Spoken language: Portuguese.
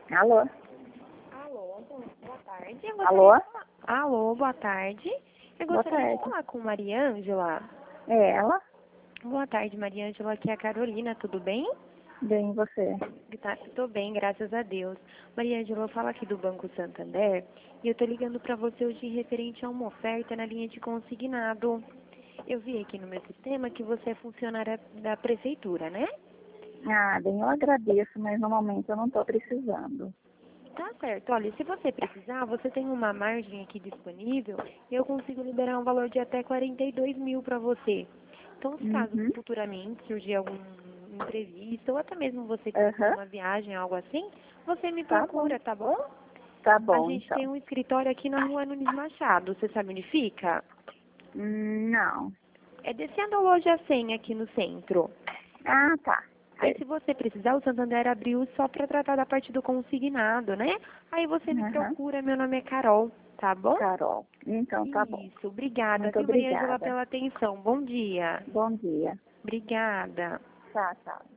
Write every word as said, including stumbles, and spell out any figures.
Alô? Alô, boa tarde. Eu Alô? gostaria de falar- Alô, boa tarde. Eu Boa gostaria de tarde. falar com Maria Ângela. É ela? Boa tarde, Maria Ângela. Aqui é a Carolina, tudo bem? Bem, você? Tá, tô bem, graças a Deus. Maria Ângela, eu falo aqui do Banco Santander e eu tô ligando para você hoje referente a uma oferta na linha de consignado. Eu vi aqui no meu sistema que você é funcionária da prefeitura, né? Ah, bem, eu agradeço, mas no momento eu não estou precisando. Tá certo. Olha, se você precisar, você tem uma margem aqui disponível e eu consigo liberar um valor de até quarenta e dois mil para você. Então, se caso Uhum. futuramente surgir algum imprevisto ou até mesmo você quiser fazer Aham. uma viagem, algo assim, você me Tá bom. procura, tá bom? Tá A bom, gente tem então. um escritório aqui na rua Nunes Machado. Você sabe onde fica? Hum, não. É descendo a loja cem aqui no centro. Ah, tá. Aí, Sei. se você precisar, o Santander abriu só para tratar da parte do consignado, né? Aí você me Aham. procura, meu nome é Carol, tá bom? Carol. Então, tá bom. Isso, obrigada, Muito viu, Maria Angela, obrigada. pela atenção. Bom dia. Bom dia. Obrigada. Tchau, tchau.